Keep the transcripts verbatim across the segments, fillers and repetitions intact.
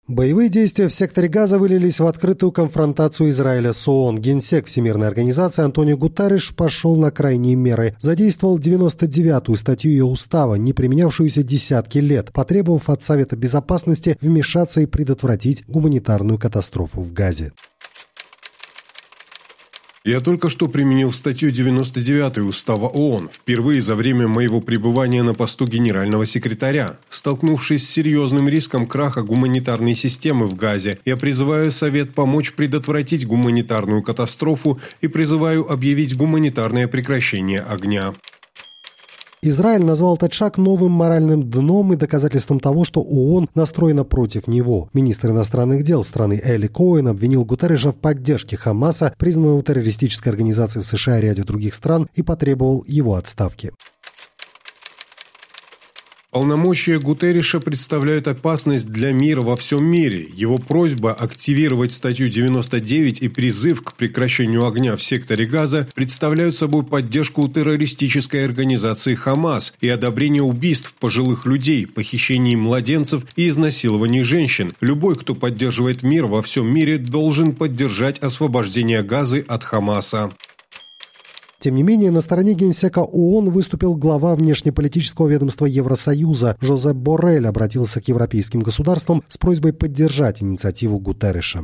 Боевые действия в секторе Газа вылились в открытую конфронтацию Израиля с ООН. Генсек Всемирной организации Антонио Гутерриш пошел на крайние меры. Задействовал девяносто девятую статью ее устава, не применявшуюся десятки лет, потребовав от Совета Безопасности вмешаться и предотвратить гуманитарную катастрофу в Газе. Я только что применил статью девяносто девятую Устава ООН, впервые за время моего пребывания на посту генерального секретаря. Столкнувшись с серьезным риском краха гуманитарной системы в Газе, я призываю Совет помочь предотвратить гуманитарную катастрофу и призываю объявить гуманитарное прекращение огня. Израиль назвал этот шаг новым моральным дном и доказательством того, что ООН настроена против него. Министр иностранных дел страны Эли Коэн обвинил Гутерриша в поддержке Хамаса, признанного террористической организацией в США и ряде других стран, и потребовал его отставки. Полномочия Гутерриша представляют опасность для мира во всем мире. Его просьба активировать статью девяносто девять и призыв к прекращению огня в секторе Газа представляют собой поддержку террористической организации «Хамас» и одобрение убийств пожилых людей, похищений младенцев и изнасилований женщин. Любой, кто поддерживает мир во всем мире, должен поддержать освобождение Газы от «Хамаса». Тем не менее, на стороне генсека ООН выступил глава внешнеполитического ведомства Евросоюза. Жозеп Боррель обратился к европейским государствам с просьбой поддержать инициативу Гутерриша.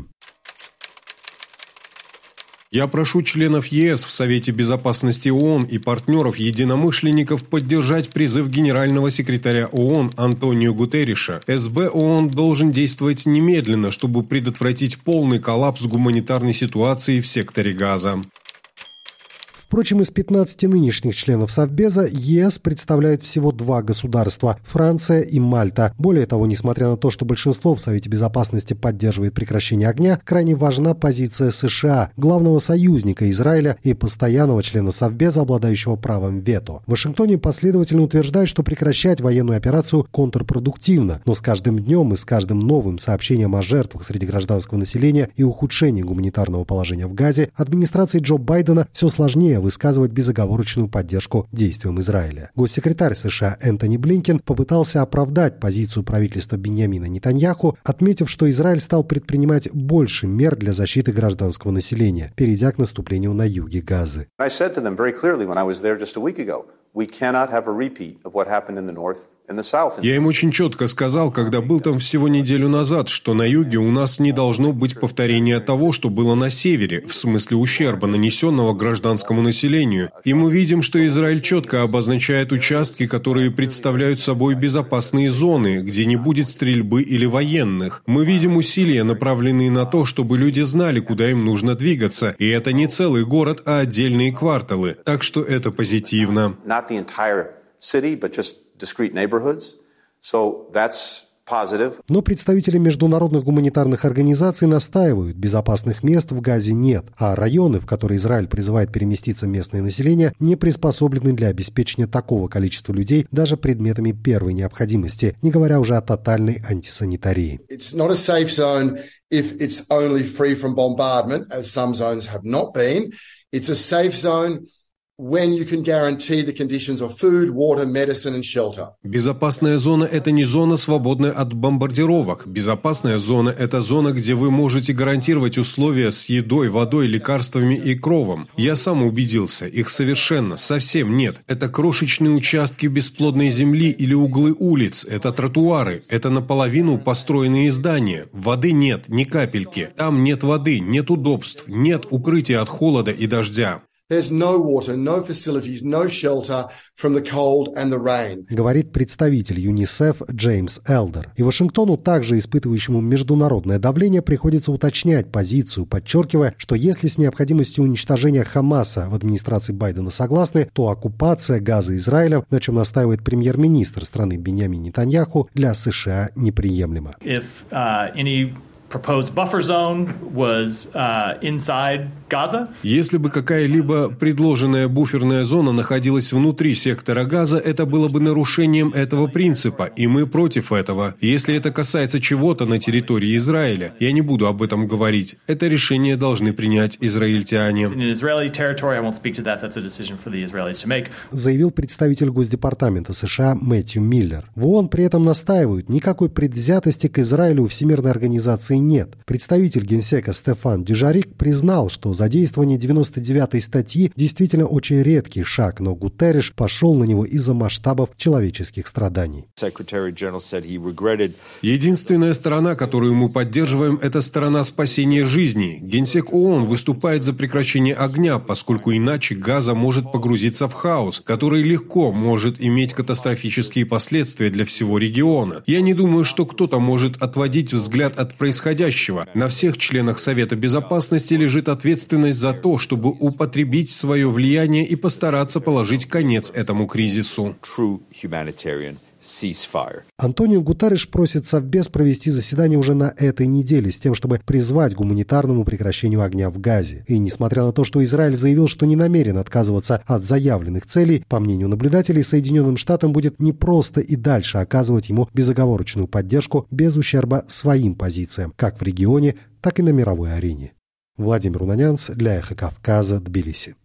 Я прошу членов ЕС в Совете Безопасности ООН и партнеров-единомышленников поддержать призыв генерального секретаря ООН Антонио Гутерриша. СБ ООН должен действовать немедленно, чтобы предотвратить полный коллапс гуманитарной ситуации в секторе Газа. Впрочем, из пятнадцати нынешних членов Совбеза ЕС представляет всего два государства – Франция и Мальта. Более того, несмотря на то, что большинство в Совете Безопасности поддерживает прекращение огня, крайне важна позиция США, главного союзника Израиля и постоянного члена Совбеза, обладающего правом вето. В Вашингтоне последовательно утверждают, что прекращать военную операцию контрпродуктивно, но с каждым днем и с каждым новым сообщением о жертвах среди гражданского населения и ухудшении гуманитарного положения в Газе администрации Джо Байдена все сложнее высказывать безоговорочную поддержку действиям Израиля. Госсекретарь США Энтони Блинкен попытался оправдать позицию правительства Биньямина Нетаньяху, отметив, что Израиль стал предпринимать больше мер для защиты гражданского населения, перейдя к наступлению на юге Газы. Я им очень четко сказал, когда был там всего неделю назад, что на юге у нас не должно быть повторения того, что было на севере, в смысле ущерба, нанесенного гражданскому населению. И мы видим, что Израиль четко обозначает участки, которые представляют собой безопасные зоны, где не будет стрельбы или военных. Мы видим усилия, направленные на то, чтобы люди знали, куда им нужно двигаться. И это не целый город, а отдельные кварталы. Так что это позитивно. Но представители международных гуманитарных организаций настаивают, безопасных мест в Газе нет, а районы, в которые Израиль призывает переместиться местное население, не приспособлены для обеспечения такого количества людей даже предметами первой необходимости, не говоря уже о тотальной антисанитарии. Безопасная зона – это не зона, свободная от бомбардировок. Безопасная зона – это зона, где вы можете гарантировать условия с едой, водой, лекарствами и кровом. Я сам убедился, их совершенно, совсем нет. Это крошечные участки бесплодной земли или углы улиц, это тротуары, это наполовину построенные здания. Воды нет, ни капельки. Там нет воды, нет удобств, нет укрытия от холода и дождя. Говорит представитель ЮНИСЕФ Джеймс Элдер. И Вашингтону, также испытывающему международное давление, приходится уточнять позицию, подчеркивая, что если с необходимостью уничтожения Хамаса в администрации Байдена согласны, то оккупация Газа Израилем, на чем настаивает премьер-министр страны Биньямин Нетаньяху, для США неприемлема. If, uh, any Если бы какая-либо предложенная буферная зона находилась внутри сектора Газа, это было бы нарушением этого принципа, и мы против этого. Если это касается чего-то на территории Израиля, я не буду об этом говорить. Это решение должны принять израильтяне. Заявил представитель Госдепартамента США Мэтью Миллер. В ООН при этом настаивают, никакой предвзятости к Израилю у Всемирной организации нет. Представитель Генсека Стефан Дюжарик признал, что задействование девяносто девятой статьи действительно очень редкий шаг, но Гутерриш пошел на него из-за масштабов человеческих страданий. Единственная сторона, которую мы поддерживаем, это сторона спасения жизни. Генсек ООН выступает за прекращение огня, поскольку иначе Газа может погрузиться в хаос, который легко может иметь катастрофические последствия для всего региона. Я не думаю, что кто-то может отводить взгляд от происходящего. На всех членах Совета Безопасности лежит ответственность за то, чтобы употребить свое влияние и постараться положить конец этому кризису. Антонио Гутерриш просит Совбез провести заседание уже на этой неделе с тем, чтобы призвать к гуманитарному прекращению огня в Газе. И несмотря на то, что Израиль заявил, что не намерен отказываться от заявленных целей, по мнению наблюдателей, Соединенным Штатам будет непросто и дальше оказывать ему безоговорочную поддержку без ущерба своим позициям, как в регионе, так и на мировой арене. Владимир Унанянц для Эхо Кавказа, Тбилиси.